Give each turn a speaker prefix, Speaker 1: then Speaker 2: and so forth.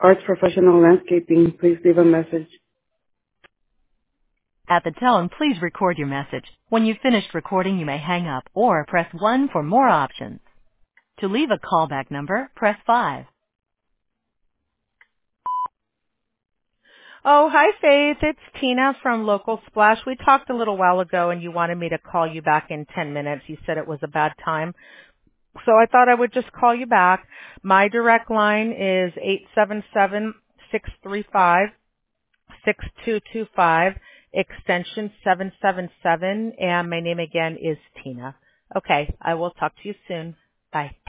Speaker 1: Arts Professional Landscaping. Please leave a message.
Speaker 2: At the tone, please record your message. When you've finished recording, you may hang up or press 1 for more options. To leave a callback number, press 5.
Speaker 3: Oh, hi, Faith. It's Tina from Local Splash. We talked a little while ago, and you wanted me to call you back in 10 minutes. You said it was a bad time. So I thought I would just call you back. My direct line is 877-635-6225, extension 777, and my name again is Tina. Okay, I will talk to you soon. Bye.